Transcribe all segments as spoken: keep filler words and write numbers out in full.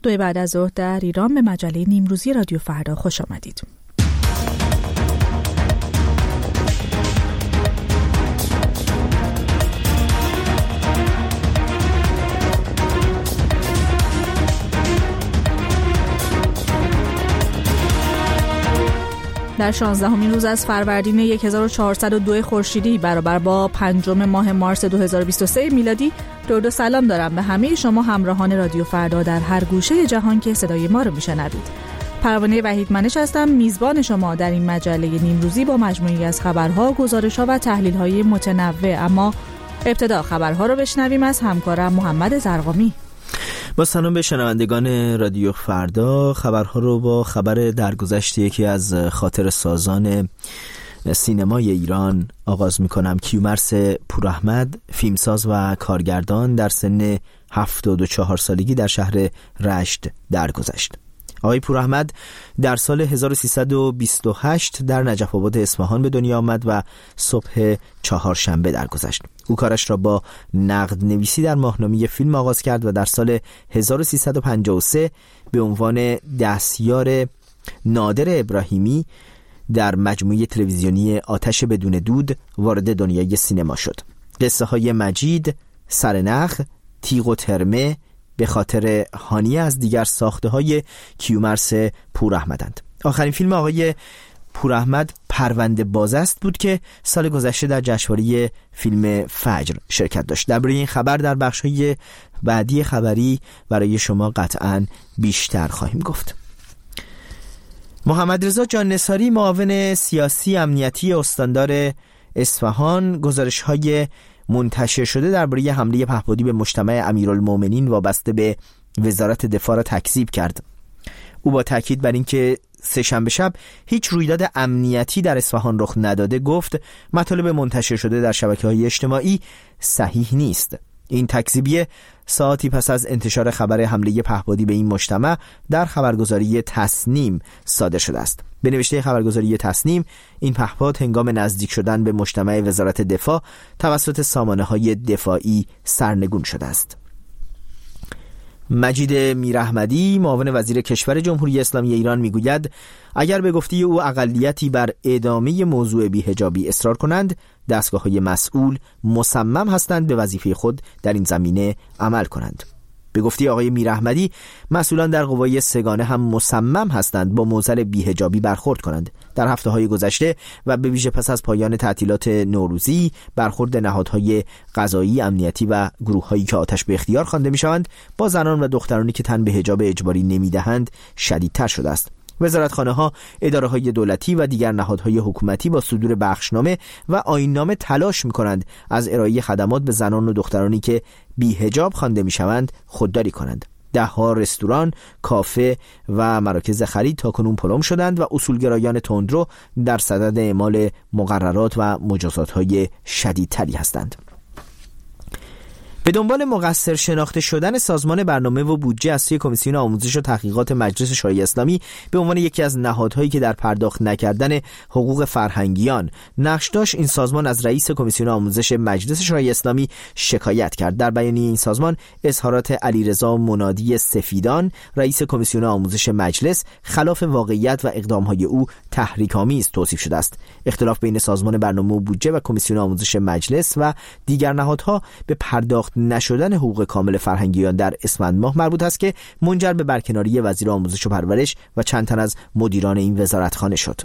دو بعد از ظهر در ایران به مجله نیمروزی رادیو فردا خوش آمدید. در شانزدهمین روز از فروردین هزار و چهارصد و دو خورشیدی برابر با پنجم ماه مارس دو هزار و بیست و سه میلادی درود و سلام دارم به همه شما همراهان رادیو فردا در هر گوشه جهان که صدای ما رو میشنوید. پروانه وحید منش هستم، میزبان شما در این مجله نیمروزی با مجموعی از خبرها، گزارش‌ها و تحلیل‌های متنوع. اما ابتدا خبرها رو بشنویم از همکارم محمد زرقامی. با سلام به شنوندگان رادیو فردا، خبرها رو با خبر درگذشت یکی از خاطر سازان سینمای ایران آغاز میکنم. کیومرث پوراحمد، فیلمساز و کارگردان، در سن هفتاد و چهار سالگی در شهر رشت درگذشت. آقای پوراحمد در سال هزار و سیصد و بیست و هشت در نجف آباد اصفهان به دنیا آمد و صبح چهارشنبه درگذشت. او کارش را با نقد نویسی در ماهنامه فیلم آغاز کرد و در سال هزار و سیصد و پنجاه و سه به عنوان دستیار نادر ابراهیمی در مجموعه تلویزیونی آتش بدون دود وارد دنیای سینما شد. قصه های مجید، سرنخ، تیغ و ترمه به خاطر هانی از دیگر ساخته های کیومرث پوراحمدند. آخرین فیلم آقای پوراحمد پرونده باز است بود که سال گذشته در جشنواره فیلم فجر شرکت داشت. درباره این خبر در بخش‌های بعدی خبری برای شما قطعاً بیشتر خواهیم گفت. محمد رضا جان نثاری، معاون سیاسی امنیتی استاندار اصفهان، گزارش‌های منتشر شده درباره حمله پهپادی به مجتمع امیرالمومنین وابسته به وزارت دفاع را تکذیب کرد. او با تاکید بر اینکه سه‌شنبه شب هیچ رویداد امنیتی در اصفهان رخ نداده گفت مطالب منتشر شده در شبکه‌های اجتماعی صحیح نیست. این تکذیبیه ساعتی پس از انتشار خبر حمله پهپادی به این مجتمع در خبرگزاری تصنیم صادر شده است. به نوشته خبرگزاری تصنیم، این پهپاد هنگام نزدیک شدن به مجتمع وزارت دفاع توسط سامانه‌های دفاعی سرنگون شده است. مجید میراحمدی، معاون وزیر کشور جمهوری اسلامی ایران، میگوید اگر به گفته او اقلیتی بر ادامه موضوع بی‌حجابی اصرار کنند، دستگاه‌های مسئول مصمم هستند به وظیفه خود در این زمینه عمل کنند. به گفته آقای میراحمدی، مسئولان در قوای سگانه هم مصمم هستند با معضل بی‌حجابی برخورد کنند. در هفته‌های گذشته و به ویژه پس از پایان تعطیلات نوروزی، برخورد نهادهای قضایی، امنیتی و گروه‌هایی که آتش به اختیار خوانده می‌شوند با زنان و دخترانی که تن به حجاب اجباری نمی‌دهند شدیدتر شده است. وزارتخانه‌ها، اداره‌های دولتی و دیگر نهادهای حکومتی با صدور بخشنامه و آیین‌نامه تلاش می‌کنند از ارائه خدمات به زنان و دخترانی که بی‌حجاب خوانده می‌شوند خودداری کنند. ده‌ها رستوران، کافه و مراکز خرید تاکنون پلم شدند و اصولگرایان تندرو در صدد اعمال مقررات و مجازات‌های شدیدتری هستند. به دنبال مقصر شناخته شدن سازمان برنامه و بودجه از سوی کمیسیون آموزش و تحقیقات مجلس شورای اسلامی به عنوان یکی از نهادهایی که در پرداخت نکردن حقوق فرهنگیان نقش داشت، این سازمان از رئیس کمیسیون آموزش مجلس شورای اسلامی شکایت کرد. در بیانیه این سازمان اظهارات علیرضا منادی سفیدان، رئیس کمیسیون آموزش مجلس، خلاف واقعیت و اقدامهای او تحریک‌آمیز توصیف شده است. اختلاف بین سازمان برنامه و بودجه و کمیسیون آموزش مجلس و دیگر نهادها به پرداخت نشدن حقوق کامل فرهنگیان در اسفند ماه مربوط است که منجر به برکناری وزیر آموزش و پرورش و چند تن از مدیران این وزارتخانه شد.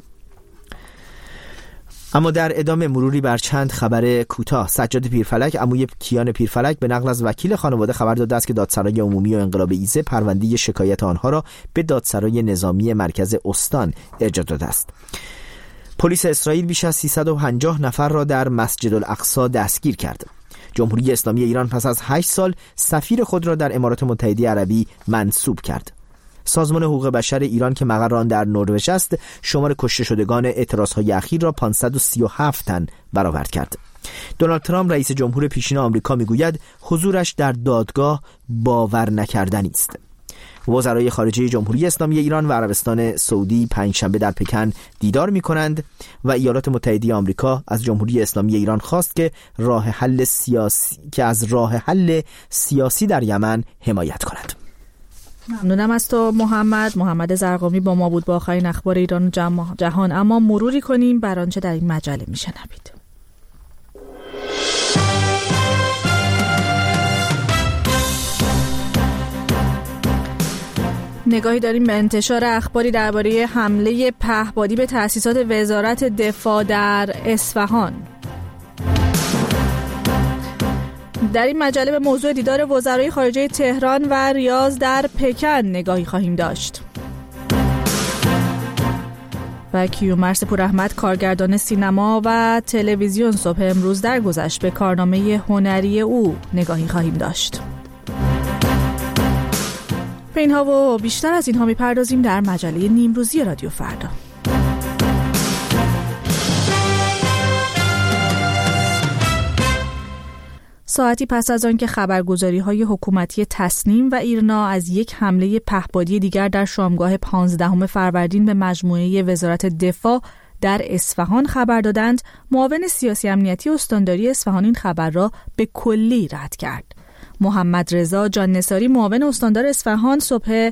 اما در ادامه مروری بر چند خبر کوتاه. سجاد پیرفلک، عموی کیان پیرفلک، به نقل از وکیل خانواده خبر داده است که دادسرای عمومی و انقلاب ایزه پرونده شکایت آنها را به دادسرای نظامی مرکز استان ارجاع داده است. پلیس اسرائیل بیش از سیصد و پنجاه نفر را در مسجد الاقصی دستگیر کرد. جمهوری اسلامی ایران پس از هشت سال سفیر خود را در امارات متحده عربی منصوب کرد. سازمان حقوق بشر ایران که مقر آن در نروژ است، شمار کشته شدگان اعتراضهای اخیر را پانصد و سی و هفت تن برآورد کرد. دونالد ترامپ، رئیس جمهور پیشین آمریکا، میگوید حضورش در دادگاه باور نکردنی است. وزرای خارجه جمهوری اسلامی ایران و عربستان سعودی پنجشنبه در پکن دیدار می‌کنند و ایالات متحده آمریکا از جمهوری اسلامی ایران خواست که راه حل سیاسی که از راه حل سیاسی در یمن حمایت کند. ممنونم از تو محمد. محمد زرقامی با ما بود با آخرین اخبار ایران و جهان. اما مروری کنیم بر آنچه در این مجله میشنوید. نگاهی داریم به انتشار اخباری درباره حمله پهپادی به تأسیسات وزارت دفاع در اصفهان. در این مجله به موضوع دیدار وزرای خارجه تهران و ریاض در پکن نگاهی خواهیم داشت. و کیومرث پوراحمد کارگردان سینما و تلویزیون صبح امروز درگذشت به کارنامه هنری او نگاهی خواهیم داشت. به اینها و بیشتر از اینها میپردازیم در مجله نیمروزی رادیو فردا. ساعتی پس از آن که خبرگزاری‌های حکومتی تصنیم و ایرنا از یک حمله پهپادی دیگر در شامگاه پانزدهم فروردین به مجموعه وزارت دفاع در اصفهان خبر دادند، معاون سیاسی امنیتی استانداری اصفهان این خبر را به کلی رد کرد. محمد رضا جان نثاری معاون استاندار اصفهان صبح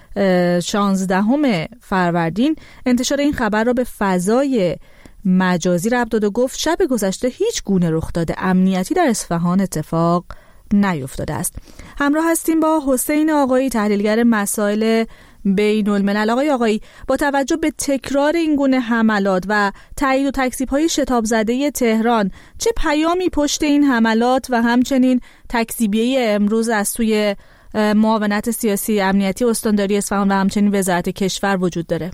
شانزدهم فروردین انتشار این خبر را به فضای مجازی ربط داد و گفت شب گذشته هیچ گونه رخداد امنیتی در اصفهان اتفاق نیفتاده است. همراه هستیم با حسین آقایی تحلیلگر مسائل بین الملل. آقای آقایی، با توجه به تکرار این گونه حملات و تایید و تکذیب‌های شتاب زده تهران، چه پیامی پشت این حملات و همچنین تکذیبیه امروز از سوی معاونت سیاسی امنیتی استانداری اصفهان و همچنین وزارت کشور وجود داره؟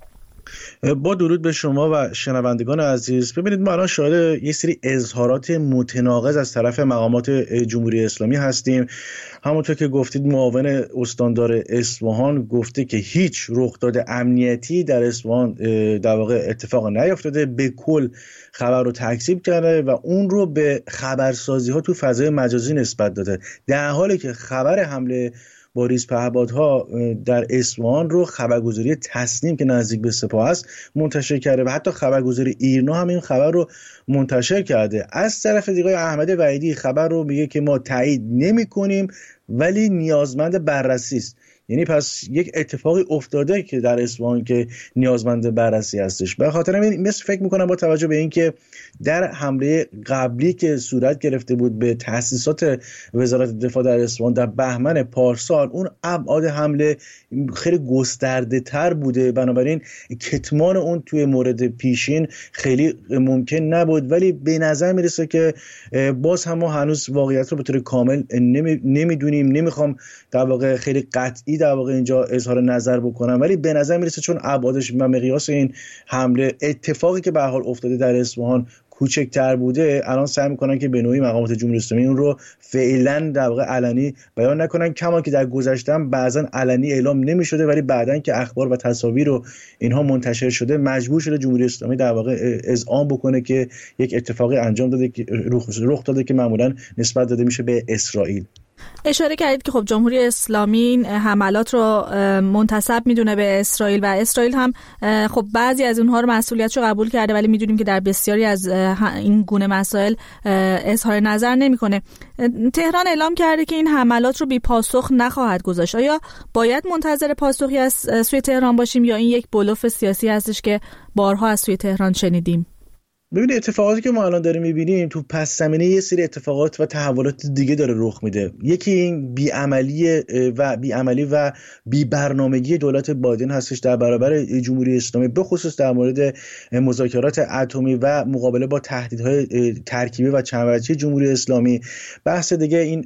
با درود به شما و شنوندگان عزیز. ببینید، ما الان شاهد یه سری اظهارات متناقض از طرف مقامات جمهوری اسلامی هستیم. همونطور که گفتید، معاون استاندار اصفهان گفته که هیچ رخداد امنیتی در اصفهان در واقع اتفاق نیفتاده، به کل خبر رو تکذیب کرده و اون رو به خبرسازی ها تو فضای مجازی نسبت داده، در حالی که خبر حمله با ریز پهپادها در اصفهان رو خبرگزاری تصنیم که نزدیک به سپاه است منتشر کرده و حتی خبرگزاری ایرنا هم این خبر رو منتشر کرده. از طرف دیگه احمد وحیدی خبر رو میگه که ما تایید نمی کنیم ولی نیازمند بررسی است. یعنی پس یک اتفاقی افتاده که در اصفهان که نیازمند بررسی هستش. به خاطر همین مثل فکر میکنم با توجه به اینکه در حمله قبلی که صورت گرفته بود به تأسیسات وزارت دفاع در اصفهان در بهمن پارسال، اون ابعاد حمله خیلی گسترده تر بوده، بنابراین کتمان اون توی مورد پیشین خیلی ممکن نبود. ولی به نظر میرسه که باز هم ما هنوز واقعیت رو به طور کامل نمی، نمیدونیم. نمیخوام در واقع خیلی قطعی در واقع اینجا اظهار نظر بکنم، ولی به نظر میرسه چون ابعادش و مقیاس این حمله، اتفاقی که به هر حال افتاده در اصفهان کوچکتر بوده، الان سعی میکنن که به نوعی مقامات جمهوری اسلامی اون رو فعلا در واقع علنی بیان نکنن، کما که در گذشته بعضا علنی اعلام نمیشده ولی بعدن که اخبار و تصاویر رو اینها منتشر شده مجبور شده جمهوری اسلامی در واقع اذعان بکنه که یک اتفاقی انجام داده که رخ داده که معمولا نسبت داده میشه به اسرائیل. اشاره کردید که خب جمهوری اسلامی این حملات رو منتسب میدونه به اسرائیل و اسرائیل هم خب بعضی از اونها رو مسئولیتش رو قبول کرده، ولی میدونیم که در بسیاری از این گونه مسائل اظهار نظر نمیکنه. تهران اعلام کرده که این حملات رو بی پاسخ نخواهد گذاشت. آیا باید منتظر پاسخی از سوی تهران باشیم یا این یک بلوف سیاسی هستش که بارها از سوی تهران شنیدیم؟ ببینید، اتفاقاتی که ما الان داریم می‌بینیم تو پس زمینه یه سری اتفاقات و تحولات دیگه داره رخ میده. یکی این بی‌عملی و بی‌عملی و بی‌برنامگی دولت بایدن هستش در برابر جمهوری اسلامی، به خصوص در مورد مذاکرات اتمی و مقابله با تهدیدهای ترکیبی و چندوجهی جمهوری اسلامی. بحث دیگه این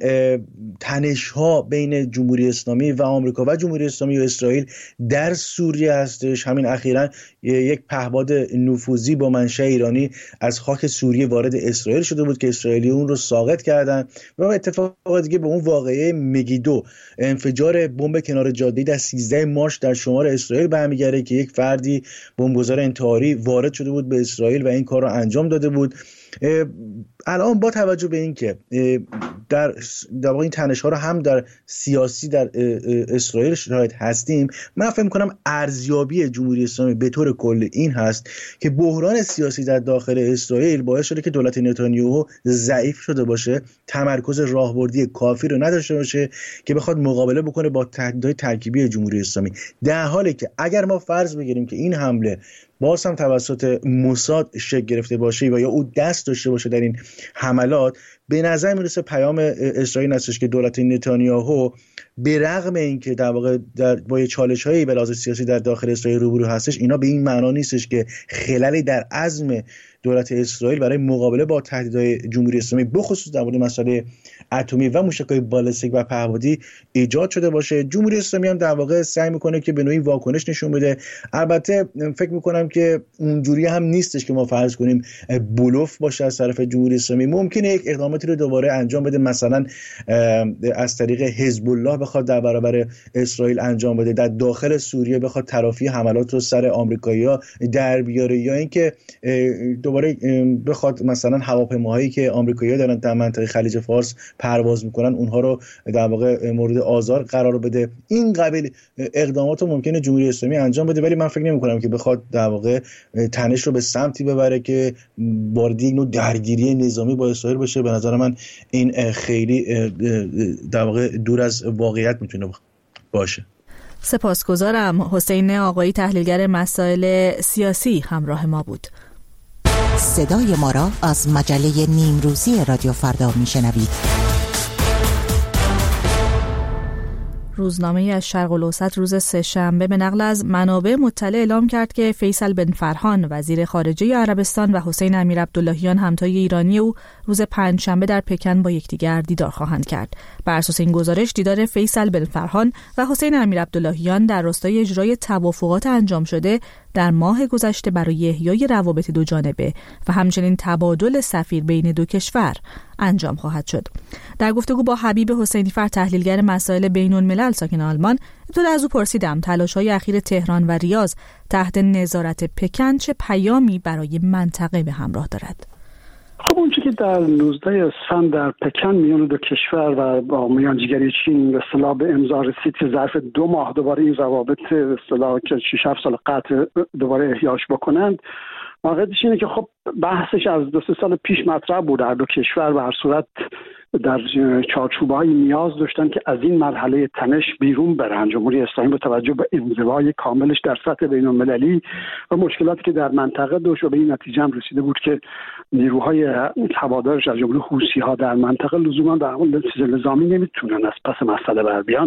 تنش‌ها بین جمهوری اسلامی و آمریکا و جمهوری اسلامی و اسرائیل در سوریه هستش. همین اخیراً یک پهپاد نفوذی با منشأ ایرانی از خاک سوریه وارد اسرائیل شده بود که اسرائیلی اون رو ساقط کردن. و اتفاق دیگه به اون واقعه مگیدو، انفجار بمب کنار جاده در سیزده مارس در شمال اسرائیل برمیگرده که یک فردی بمبگذار انتحاری وارد شده بود به اسرائیل و این کار رو انجام داده بود. الان با توجه به اینکه در در واقع این تنش‌ها رو هم در سیاسی در اسرائیل شاهد هستیم، من فکر می‌کنم ارزیابی جمهوری اسلامی به طور کل این هست که بحران سیاسی در داخل اسرائیل باعث شده که دولت نتانیاهو ضعیف شده باشه، تمرکز راهبردی کافی رو نداشته باشه که بخواد مقابله بکنه با تهدیدهای ترکیبی جمهوری اسلامی، در حالی که اگر ما فرض بگیریم که این حمله باز هم توسط موساد شکل گرفته باشه و یا او دست داشته باشه در این حملات، به نظر میرسه پیام اسرائیل هستش که دولت نتانیاهو به رغم اینکه در واقع در با چالش‌های به لحاظ سیاسی در داخل اسرائیل روبرو هستش، اینا به این معنا نیستش که خللی در عزم دولت اسرائیل برای مقابله با تهدیدهای جمهوری اسلامی بخصوص در مورد مسئله اتمی و موشک‌های بالستیک و پهپادی ایجاد شده باشه. جمهوری اسلامی هم در واقع سعی میکنه که به نوعی واکنش نشون بده. البته فکر میکنم که اونجوری هم نیستش که ما فرض کنیم بلوف باشه از طرف جمهوری اسلامی. ممکنه یک اقداماتی رو دوباره انجام بده، مثلا از طریق حزب الله بخواد در برابر اسرائیل انجام بده، در داخل سوریه بخواد ترافی حملات رو سر آمریکایی‌ها در بیاره، یا اینکه دوباره بخواد مثلا هواپیماهایی که آمریکایی‌ها دارن در منطقه خلیج فارس پرواز میکنن اونها رو در واقع مورد آزار قرار بده. این قبیل اقدامات رو ممکنه جمهوری اسلامی انجام بده، ولی من فکر نمی‌کنم که بخواد در واقع تنش رو به سمتی ببره که وارد یک نوع درگیری نظامی با اسرائیل بشه. به نظر من این خیلی در واقع دور از واقعیت میتونه باشه. سپاسگزارم. حسین آقایی، تحلیلگر مسائل سیاسی، همراه ما بود. صدای ما را از مجله نیمروزی رادیو فردا میشنوید. روزنامه از شرق الاوسط روز سه‌شنبه به نقل از منابع مطلع اعلام کرد که فیصل بن فرحان وزیر خارجه عربستان و حسین امیرعبداللهیان همتای ایرانی او روز پنجشنبه در پکن با یکدیگر دیدار خواهند کرد. بر اساس این گزارش دیدار فیصل بن فرحان و حسین امیرعبداللهیان در راستای اجرای توافقات انجام شده در ماه گذشته برای احیای روابط دو جانبه و همچنین تبادل سفیر بین دو کشور انجام خواهد شد. در گفتگو با حبیب حسینیفر، تحلیلگر مسائل بین‌الملل ساکن آلمان، ابتدا از او پرسیدم تلاش‌های اخیر تهران و ریاض تحت نظارت پکن چه پیامی برای منطقه به همراه دارد. خب اونچه که در نوزده اسفند در پکن میان دو کشور و با میانجیگری چین به اصطلاح به امضا رسید که ظرف دو ماه دوباره این روابط به اصطلاح که شش هفت سال قطع دوباره احیاش بکنند، واقعیتش اینه که خب بحثش از دو سه سال پیش مطرح بود. در دو کشور به هر صورت در چارچوب‌های نیاز داشتن که از این مرحله تنش بیرون برن. جمهوری اسلامی با توجه به انزوای کاملش در سطح بین‌المللی و مشکلاتی که در منطقه داشت و به این نتیجه هم رسیده بود که نیروهای هوادارش از جمله حوثی‌ها در منطقه لزوما در حال نظامی نمیتونن از پس مسئله بر بیان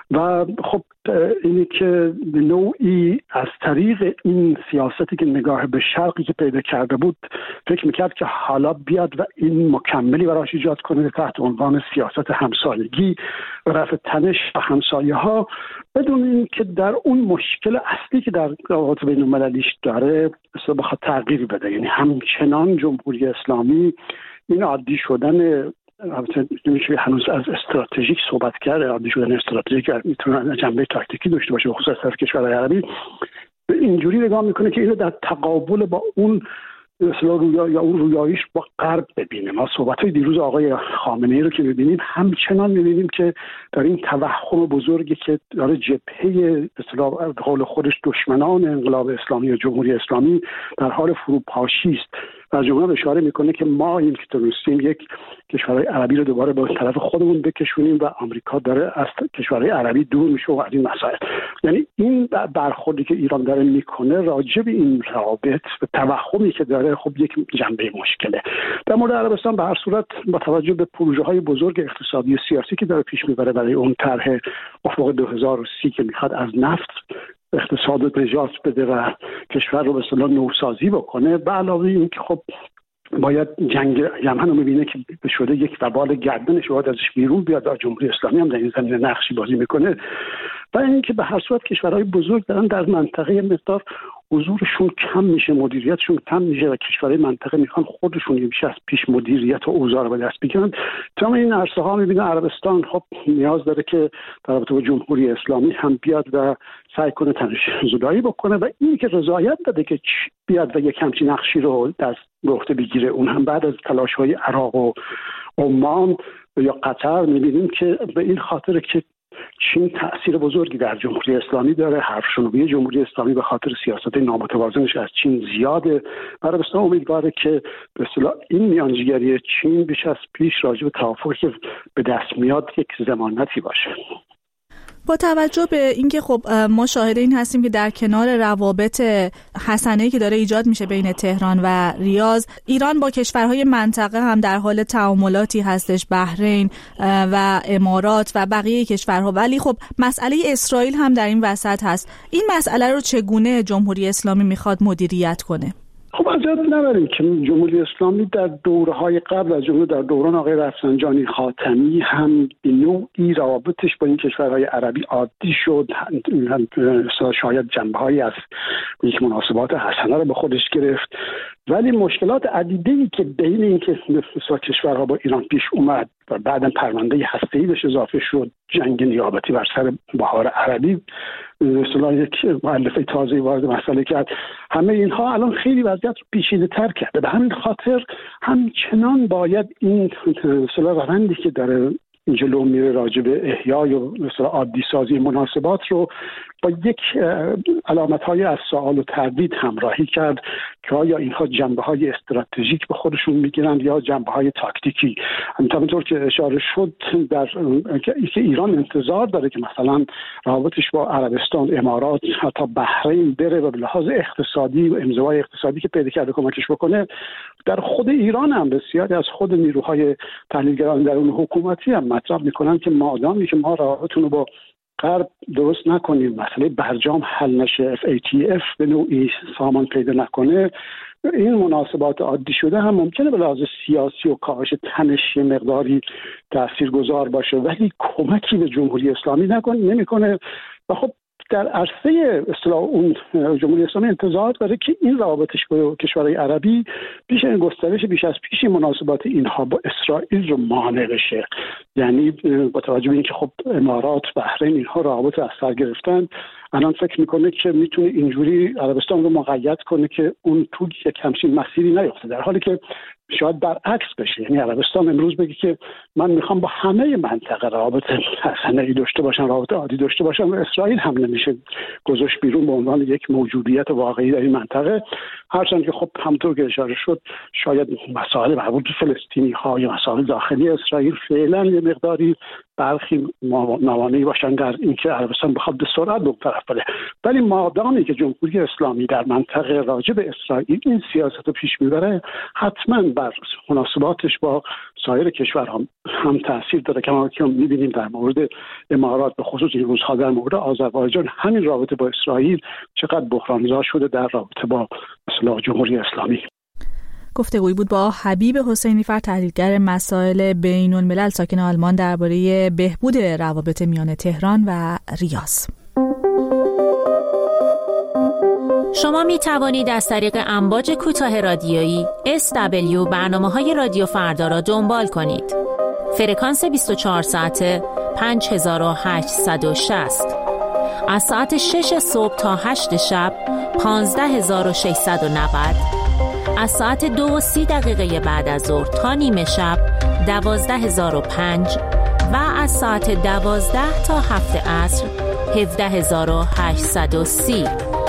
و خب اینی که به نوعی از طریق این سیاستی که نگاه به شرقی که پیدا کرده بود فکر میکرد که حالا بیاد و این مکملی براش ایجاد کنه تحت عنوان سیاست همسایگی و رفع تنش و همسایه ها، بدون اینکه در اون مشکل اصلی که در روابط بین المللیش داره اصلا بخواد تغییر بده. یعنی همچنان جمهوری اسلامی این عادی شدن، نمیشه هنوز از استراتژیک صحبت کرد، عادی شدن استراتژیک میتونه جنبه تاکتیکی داشته باشه، خصوصا از طرف کشورهای عربی به اینجوری نگاه میکنه که اینو در تقابل با اون اصلاح رویا یا اون رویاییش با غرب ببینه. ما صحبت‌های دیروز آقای خامنه‌ای رو که می‌بینیم همچنان می‌بینیم که در این توهم بزرگی که داره جبهه اصطلاح به قول خودش دشمنان انقلاب اسلامی و جمهوری اسلامی در حال فروپاشی است و جمهور اشاره میکنه که ما این که تونستیم یک کشورهای عربی رو دوباره به طرف خودمون بکشونیم و آمریکا داره از کشورهای عربی دور میشه و از این مسائل. یعنی این برخوردی که ایران داره میکنه راجع به این روابط و توهمی که داره خب یک جنبه مشکله. در مورد عربستان به هر صورت با توجه به پروژه‌های بزرگ اقتصادی و سیاسی که داره پیش میبره برای اون طرح افق دو هزار و سی که میخواد از نفت اقتصاد رو نجات بده و کشور رو به اصطلاح نوسازی بکنه، به علاوه این که خب باید جنگ یمن رو میبینه که به شده یک وبال گردنش باید ازش بیرون بیاد و جمهوری اسلامی هم در این زمینه نقشی بازی میکنه و اینکه به هر صورت کشورهای بزرگ دارن در منطقه مقدار حضورشون کم میشه، مدیریتشون کم میشه و کشورهای منطقه میخوان خودشون بیش از پیش مدیریت و اوضاع رو به دست بگیرن. تمام این عرصه ها میبینه عربستان خب نیاز داره که در رابطه با جمهوری اسلامی هم بیاد و سعی کنه تنش زدایی بکنه و این که رضایت داده که بیاد و یک همچین نقشی رو در به عهده بگیره، اون هم بعد از تلاش‌های عراق و عمان یا قطر. می‌بینیم که به این خاطر که چین تأثیر بزرگی در جمهوری اسلامی داره، حرفشنوی جمهوری اسلامی به خاطر سیاست نامتوازنش از چین زیاده. عربستان امیدواره که به اصطلاح این میانجیگری چین بیش از پیش راجع به توافقی که به دست میاد یک ضمانتی باشه. با توجه به اینکه خب ما شاهد این هستیم که در کنار روابط حسنه‌ای که داره ایجاد میشه بین تهران و ریاض، ایران با کشورهای منطقه هم در حال تعاملاتی هستش، بحرین و امارات و بقیه کشورها، ولی خب مسئله اسرائیل هم در این وسط هست. این مسئله رو چگونه جمهوری اسلامی میخواد مدیریت کنه؟ خب از یاد نبریم که جمهوری اسلامی در دوره‌های قبل از جمهوری در دوران آقای رفسنجانی خاتمی هم به نوعی روابطش با این کشورهای عربی عادی شد، شاید جنبه‌هایی از یک مناسبات حسنه رو به خودش گرفت، ولی مشکلات عدیده‌ای که بین این کشورها با ایران پیش اومد و بعداً پرونده هسته‌ای بهش اضافه شد، جنگ نیابتی بر سر بهار عربی اصطلاح یک مؤلفه تازه وارد مسئله کرد، همه اینها الان خیلی وضعیت رو پیچیده‌تر کرده. به همین خاطر همچنان باید این اصطلاح روندی که داره جلو میره راجع به احیای و مثلا عادی سازی مناسبات رو با یک علامت‌های از سوال و تردید همراهی کرد که آیا اینها جنبه‌های استراتژیک به خودشون میگیرند یا جنبه‌های تاکتیکی. همونطور که اشاره شد در که ایران انتظار داره که مثلا روابطش با عربستان، امارات، حتی بحرین بره و به لحاظ اقتصادی و انزوای اقتصادی که پیدا کرده کمکش بکنه. در خود ایران هم بسیاری از خود نیروهای تحلیلگران درون حکومتی هم مطرح میکنن که مادامی که ما روابطمون رو با غرب درست نکنیم، مسئله برجام حل نشه، اف ای تی اف به نوعی سامان پیدا نکنه، این مناسبات عادی شده هم ممکنه به لحاظ سیاسی و کاهش تنش یه مقداری تاثیرگذار باشه، ولی کمکی به جمهوری اسلامی نکنه نمیکنه. و خب در عرصه اصطلاح اون جمهوری اسلامی انتظار داره که این روابطش با کشورهای عربی بیش از گسترش بیش از پیش مناسبات اینها با اسرائیل رو مانع بشه. یعنی با توجه به اینکه خب امارات، بحرین اینها روابط از سر گرفتن، الان فکر میکنه که میتونه اینجوری عربستان رو مقید کنه که اون تو یک همچین مسیری نیفته، در حالی که شاید برعکس بشه. یعنی عربستان امروز بگه که من میخوام با همه منطقه روابط حسنه‌ای داشته باشم، روابط عادی داشته باشم، و اسرائیل هم نمیشه گذاشت بیرون به عنوان یک موجودیت واقعی در این منطقه. هرچند که خب همونطور که اشاره شد شاید مسائل مربوط به فلسطینی‌ها یا مسائل داخلی اسرائیل فعلا یه مقداری برخی موانعی باشن در اینکه عربستان بخواد به سرعت به طرف بره، ولی مادامی که جمهوری اسلامی در منطقه راجع به اسرائیل این سیاست رو پیش میبره، حتما بر مناسباتش با سایر کشورها هم تاثیر داره. کما که میبینیم در مورد امارات، به خصوص این روزها در مورد آذربایجان، همین رابطه با اسرائیل چقدر بحران‌زا شده در رابطه با اصلاح جمهوری اسلامی. گفتگویی بود با حبیب حسینی فر، تحلیلگر مسائل بین الملل ساکن آلمان، درباره بهبود روابط میان تهران و ریاض. شما می توانید از طریق امواج کوتاه رادیویی اس دبلیو برنامه‌های رادیو فردا را دنبال کنید. فرکانس بیست و چهار ساعته پنج هزار و هشتصد و شصت، از ساعت شش صبح تا هشت شب پانزده هزار و ششصد و نود، از ساعت دو و سی دقیقه بعد از ظهر تا نیمه شب دوازده هزار و پنج و از ساعت دوازده تا هفت عصر هفده هزار و هشتصد و سی.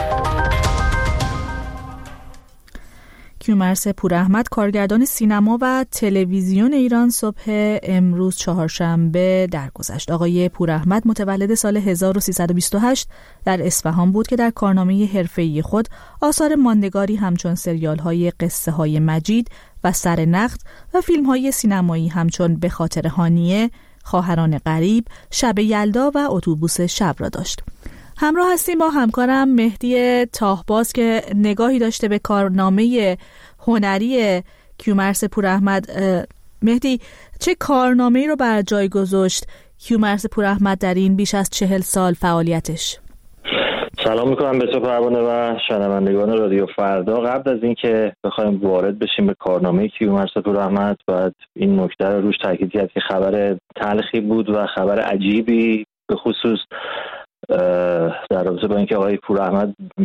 کیومرث پوراحمد، کارگردان سینما و تلویزیون ایران، صبح امروز چهارشنبه درگذشت. آقای پوراحمد متولد سال هزار و سیصد و بیست و هشت در اصفهان بود که در کارنامه حرفه‌ای خود آثار ماندگاری همچون سریال‌های قصه های مجید و سر نقد و فیلم‌های سینمایی همچون به خاطر هانیه، خواهران غریب، شب یلدا و اتوبوس شب را داشت. همراه هستیم با همکارم مهدی تاهباز که نگاهی داشته به کارنامه هنری کیومرث پوراحمد. مهدی، چه کارنامه‌ای رو بر جای گذاشت کیومرث پوراحمد در این بیش از چهل سال فعالیتش؟ سلام میکنم به تو پروانه و شنوندگان رادیو فردا. قبل از اینکه بخوایم وارد بشیم به کارنامه کیومرث پوراحمد، باید این نکته رو روش تاکید کرد که خبر تلخی بود و خبر عجیبی، به خصوص در رابطه با اینکه آقای پوراحمد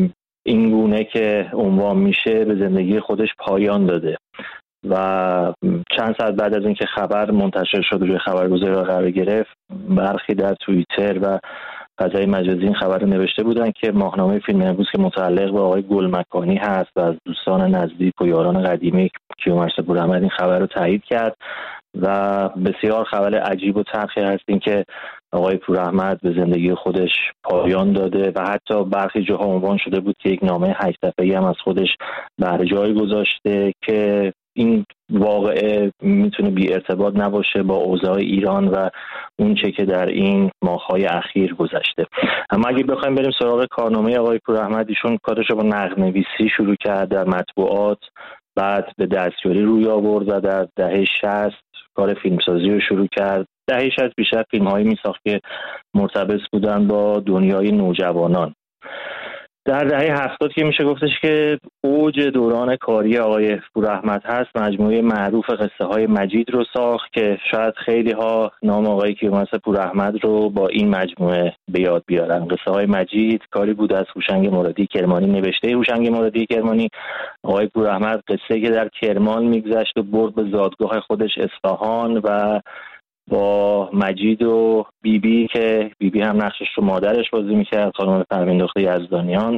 این گونه که عنوان میشه به زندگی خودش پایان داده و چند ساعت بعد از اینکه خبر منتشر شد روی خبرگزاری قرار گرفت، برخی در توییتر و فضای مجازی این خبر رو نوشته بودن که ماهنامه فیلم امروز که متعلق به آقای گلمکانی هست و از دوستان نزدیک و یاران قدیمی کیومرث پوراحمد این خبر رو تایید کرد و بسیار خبر عجیب و تلخی هست این که آقای پوراحمد به زندگی خودش پایان داده و حتی برخی جاها عنوان شده بود که یک نامه هشت صفحه‌ای هم از خودش بر جای گذاشته که این واقعه میتونه بی ارتباط نباشه با اوضاع ایران و اون چه که در این ماه‌های اخیر گذشته. اما اگه بخوایم بریم سراغ کارنامه آقای پوراحمد، ایشون کارش رو با نقدنویسی شروع کرد در مطبوعات، بعد به دستیاری روی آورد و در دهه شصت کار فیلمسازی رو شروع کرد. دهه شصت بیشتر فیلم‌هایی می‌ساخت که مرتبط بودن با دنیای نوجوانان. در دهه هفتاد که میشه گفتش که اوج دوران کاری آقای پوراحمد هست، مجموعه معروف قصه های مجید رو ساخت که شاید خیلی ها نام آقای کیومرث پوراحمد رو با این مجموعه به یاد بیارن. قصه های مجید کاری بود از هوشنگ مرادی کرمانی، نوشته هوشنگ مرادی کرمانی. آقای پوراحمد قصه که در کرمان میگذشت و برد به زادگاه خودش اصفهان و با مجید و بیبی بی که بیبی بی هم نقشش رو مادرش بازی میکرد، خانم پروین دختر یزدانیان.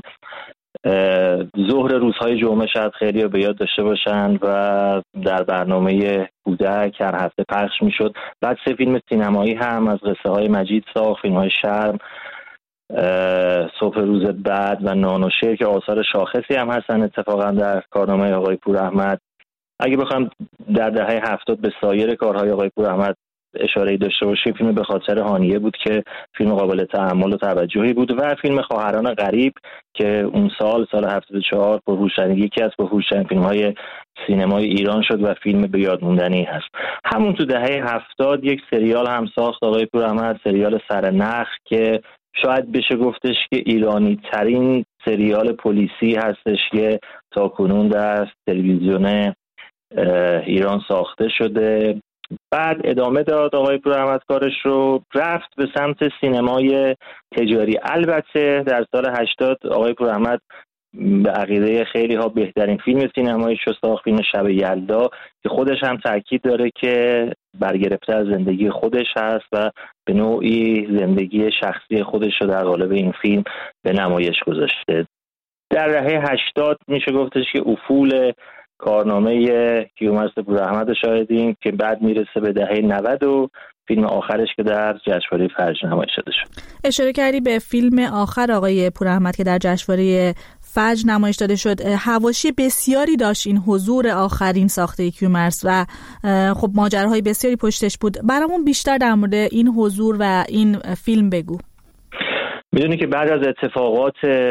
ظهر روزهای جمعه شاید خیلی رو به یاد داشته باشن و در برنامه کودک هر هفته پخش میشد. بعد سه فیلم سینمایی هم از قصه های مجید ساخت، فیلم های شرم، صبح روز بعد و نانوشه که آثار شاخصی هم هستن اتفاقا در کارنامه آقای پوراحمد. اگه بخوام در دهه هفتاد به سایر کارهای آقای پوراحمد اشاره‌ای داشته باشیم، فیلم به خاطر هانیه بود که فیلم قابل تأمل و توجهی بود و فیلم خواهران غریب که اون سال سال هفتاد و چهار پرهوشنگی یکی از پرهوشترین فیلم‌های سینمای ایران شد و فیلم به یاد موندنی هست. همون تو دهه هفتاد یک سریال هم ساخت آقای پوراحمد، سریال سرنخ که شاید بشه گفتش که ایرانی ترین سریال پلیسی هستش که تاکنون در تلویزیون ایران ساخته شده. بعد ادامه داد آقای پوراحمد کارش رو، رفت به سمت سینمای تجاری. البته در سال هشتاد آقای پوراحمد به عقیده خیلی ها بهترین فیلم سینماییش رو ساخت، فیلم شب یلدا، که خودش هم تاکید داره که برگرفته از زندگی خودش هست و به نوعی زندگی شخصی خودش رو در قالب این فیلم به نمایش گذاشته. در دهه هشتاد میشه گفتش که افول کارنامه کیومرث پوراحمد شاهدیم که بعد میرسه به دهه نود و فیلم آخرش که در جشنواره فجر نمایش داده شد. اشاره کردی به فیلم آخر آقای پوراحمد که در جشنواره فجر نمایش داده شد. حواشی بسیاری داشت این حضور آخرین ساخته کیومرث و خب ماجراهای بسیاری پشتش بود. برامون بیشتر در مورد این حضور و این فیلم بگو. میدونی که بعد از اتفاقات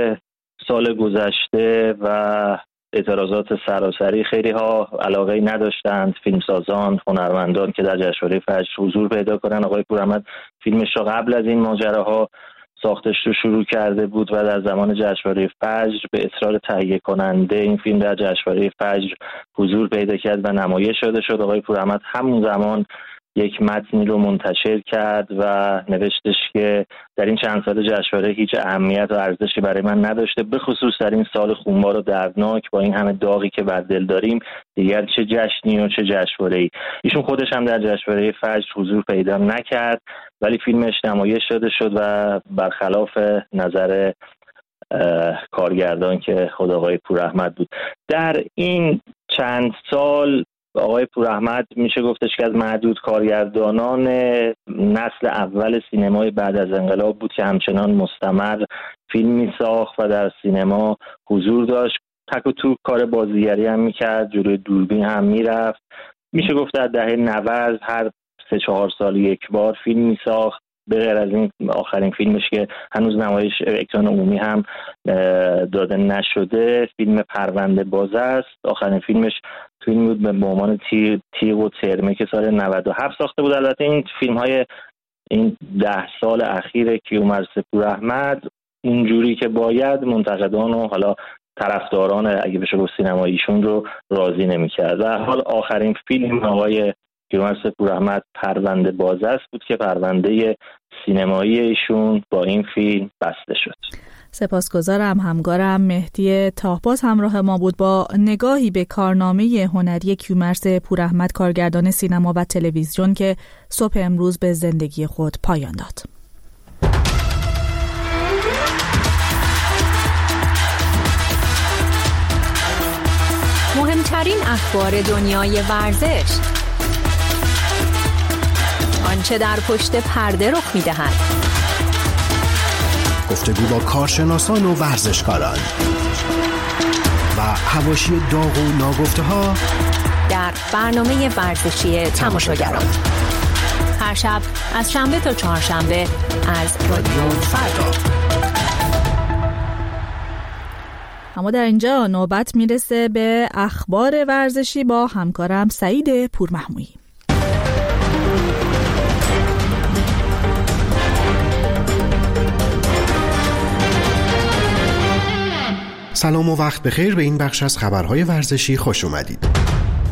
سال گذشته و اعتراضات سراسری خیلی ها علاقه نداشتند، فیلمسازان، هنرمندان که در جشنواره فجر حضور پیدا کنن. آقای پوراحمد فیلمش را قبل از این ماجراها ساختش رو شروع کرده بود و در زمان جشنواره فجر به اصرار تهیه کننده این فیلم در جشنواره فجر حضور پیدا کرد و نمایش داده شد. آقای پوراحمد همون زمان یک متنی رو منتشر کرد و نوشتش که در این چند سال جشنواره هیچ اهمیت و ارزشی برای من نداشته، به خصوص در این سال خونبار و دردناک با این همه داغی که بر دل داریم، دیگر چه جشنی و چه جشنواره‌ای. ایشون خودش هم در جشنواره فجر حضور پیدا نکرد ولی فیلمش نمایش داده شد و برخلاف نظر کارگردان که خود آقای پوراحمد بود. در این چند سال آقای پوراحمد میشه گفتش که از معدود کارگردانان نسل اول سینمای بعد از انقلاب بود که همچنان مستمر فیلم میساخت و در سینما حضور داشت. تک و توک کار بازیگری هم میکرد، جلوی دوربین هم میرفت. میشه گفت در دهه نود هر سه چهار سال یک بار فیلم میساخت، به غیر از این آخرین فیلمش که هنوز نمایش اکران عمومی هم داده نشده، فیلم پرونده باز است. آخرین فیلمش فیلم بود به عنوان تیغ تیغ و ترمه که سال نود و هفت ساخته بود. البته این فیلم های این ده سال اخیر کیومرث پوراحمد اونجوری که باید منتقدان و حالا طرفداران اگه بشه گفت سینماییشون رو راضی نمی‌کرد. در حال آخرین فیلم آقای کیومرث پوراحمد پرونده باز است بود که پرونده سینمایی ایشون با این فیلم بسته شد. سپاسگزارم. همکارم مهدی تاهباز همراه ما بود با نگاهی به کارنامه هنری کیومرث پوراحمد، کارگردان سینما و تلویزیون که صبح امروز به زندگی خود پایان داد. مهمترین اخبار دنیای ورزش، آنچه در پشت پرده رخ می‌دهد، گفتگو با کارشناسان و ورزشکاران و حواشی داغ و ناگفته‌ها در برنامه ورزشی تماشاگران، هر شب از شنبه تا چهارشنبه از رادیو فردا. اما در اینجا نوبت میرسه به اخبار ورزشی با همکارم سعید پورمحمودی. سلام و وقت بخیر، به این بخش از خبرهای ورزشی خوش اومدید.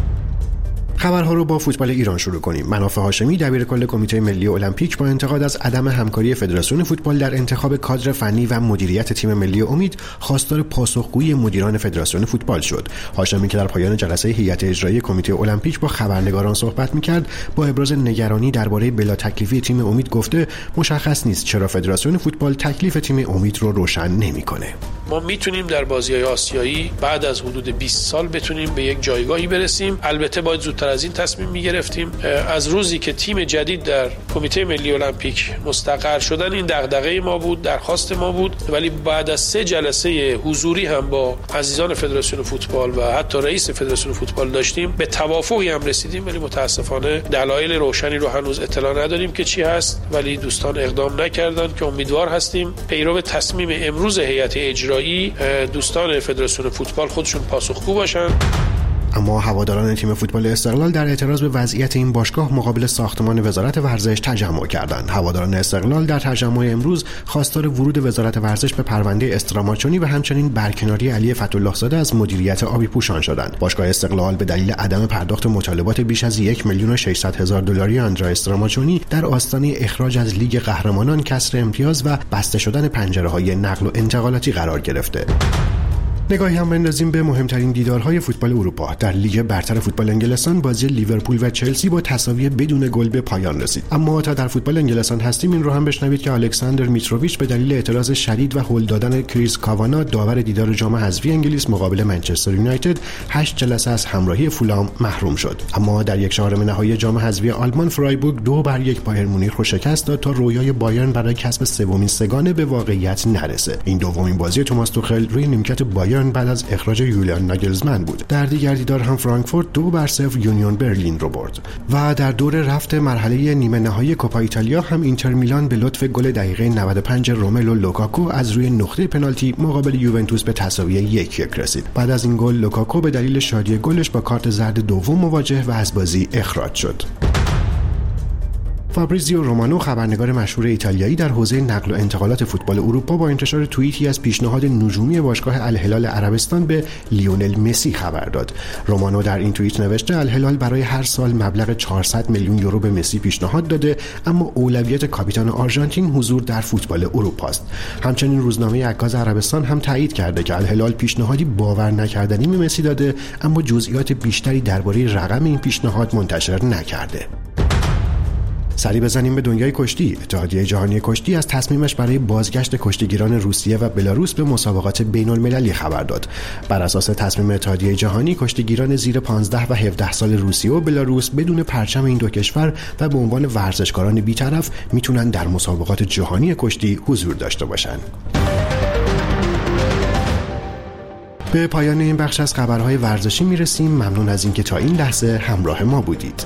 خبرها رو با فوتبال ایران شروع کنیم. منافع هاشمی دبیرکل کمیته ملی المپیک با انتقاد از عدم همکاری فدراسیون فوتبال در انتخاب کادر فنی و مدیریت تیم ملی امید خواستار پاسخگویی مدیران فدراسیون فوتبال شد. هاشمی که در پایان جلسه هیئت اجرایی کمیته المپیک با خبرنگاران صحبت می‌کرد، با ابراز نگرانی درباره بلا تکلیفی تیم امید گفته مشخص نیست چرا فدراسیون فوتبال تکلیف تیم امید رو روشن نمی‌کنه. ما میتونیم در بازی‌های آسیایی بعد از حدود بیست سال بتونیم به یک جایگاهی برسیم. البته باید زودتر از این تصمیم میگرفتیم. از روزی که تیم جدید در کمیته ملی المپیک مستقر شدن این دغدغه ما بود، درخواست ما بود، ولی بعد از سه جلسه حضوری هم با عزیزان فدراسیون فوتبال و حتی رئیس فدراسیون فوتبال داشتیم، به توافقی هم رسیدیم، ولی متاسفانه دلایل روشنی رو هنوز اطلاع نداریم که چی هست، ولی دوستان اقدام نکردن که امیدوار هستیم پیرو تصمیم امروز هیئت اجرایی دوستان فدراسیون فوتبال خودشون پاسخگو باشن. اما هواداران تیم فوتبال استقلال در اعتراض به وضعیت این باشگاه مقابل ساختمان وزارت ورزش تجمع کردند. هواداران استقلال در تجمع امروز خواستار ورود وزارت ورزش به پرونده استراماچونی و همچنین برکناری علی فتح‌الله زاده از مدیریت آبی پوشان شدند. باشگاه استقلال به دلیل عدم پرداخت مطالبات بیش از یک میلیون و ششصد هزار دلاری آندرا استراماچونی در آستانه اخراج از لیگ قهرمانان، کسر امتیاز و بسته شدن پنجره‌های نقل و انتقالاتی قرار گرفته. نگاهی هم بندازیم به مهمترین دیدارهای فوتبال اروپا. در لیگ برتر فوتبال انگلستان بازی لیورپول و چلسی با تساوی بدون گل به پایان رسید. اما تا در فوتبال انگلستان هستیم این رو هم بشنوید که الکساندر میتروویچ به دلیل اعتراض شدید و هول دادن کریس کاوانا داور دیدار جام حذفی انگلیس مقابل منچستر یونایتد هشت جلسه از همراهی فولام محروم شد. اما در یک چهارم نهایی جام حذفی آلمان فرایبورگ دو بر یک بایر مونیخ رو شکست داد تا رویای بایرن برای کسب سومین سگانه به واقعیت نرسه. این دومین بازی توماس توخل روی نیمکت بایرن بعد از اخراج یولیان ناگلزمن بود. در دیگر دیدار هم فرانکفورت دو بر صفر یونیون برلین رو برد. و در دور رفت مرحله نیمه نهایی کوپا ایتالیا هم اینتر میلان به لطف گل دقیقه نود و پنج روملو لوکاکو از روی نقطه پنالتی مقابل یوونتوس به تساوی یک یک رسید. بعد از این گل لوکاکو به دلیل شادی گلش با کارت زرد دوم مواجه و از بازی اخراج شد. فابریزیو رومانو، خبرنگار مشهور ایتالیایی در حوزه نقل و انتقالات فوتبال اروپا، با انتشار توییتی از پیشنهاد نجومی باشگاه الهلال عربستان به لیونل مسی خبر داد. رومانو در این توییت نوشته الهلال برای هر سال مبلغ چهارصد میلیون یورو به مسی پیشنهاد داده، اما اولویت کاپیتان آرژانتین حضور در فوتبال اروپا است. همچنین روزنامه عکاز عربستان هم تایید کرده که الهلال پیشنهادی باور نکردنی به مسی داده، اما جزئیات بیشتری درباره رقم این پیشنهاد منتشر نکرده. سری بزنیم به دنیای کشتی. اتحادیه جهانی کشتی از تصمیمش برای بازگشت کشتیگیران روسیه و بلاروس به مسابقات بین‌المللی خبر داد. بر اساس تصمیم اتحادیه جهانی، کشتیگیران زیر پانزده و هفده سال روسیه و بلاروس بدون پرچم این دو کشور و به عنوان ورزشکاران بی‌طرف میتونن در مسابقات جهانی کشتی حضور داشته باشن. به پایان این بخش از خبرهای ورزشی میرسیم. ممنون از اینکه تا این لحظه همراه ما بودید.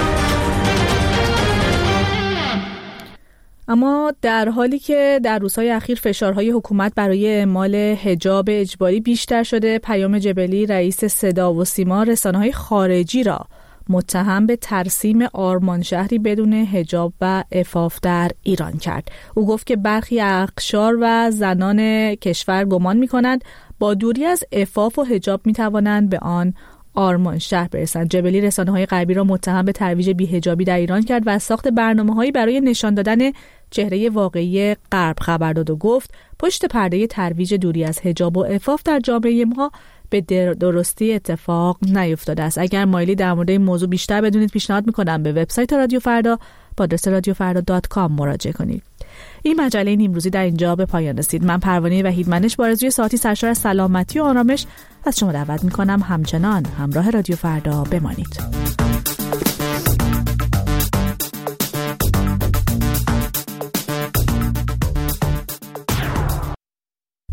اما در حالی که در روزهای اخیر فشارهای حکومت برای اعمال حجاب اجباری بیشتر شده، پیام جبلی، رئیس صدا و سیما، رسانه‌های خارجی را متهم به ترسیم آرمان شهری بدون حجاب و عفاف در ایران کرد. او گفت که برخی اقشار و زنان کشور گمان می‌کنند با دوری از عفاف و حجاب می‌توانند به آن آرمان شهر برسند. جبلی رسانه‌های غربی را متهم به ترویج بی‌حجابی در ایران کرد و از ساخت برنامه‌هایی برای نشان دادن چهره واقعی غرب خبر داد و گفت پشت پرده ترویج دوری از حجاب و عفاف در جامعه ما به درستی اتفاق نیفتاده است. اگر مایلی در مورد این موضوع بیشتر بدونید پیشنهاد میکنم به وبسایت رادیو فردا با آدرس رادیو فردا دات کام مراجعه کنید. این مجله نیمروزی در اینجا به پایان رسید. من پروانه وحیدمنش با آرزوی ساعتی سرشار از سلامتی و آرامش از شما دعوت میکنم همچنان همراه رادیو فردا بمانید.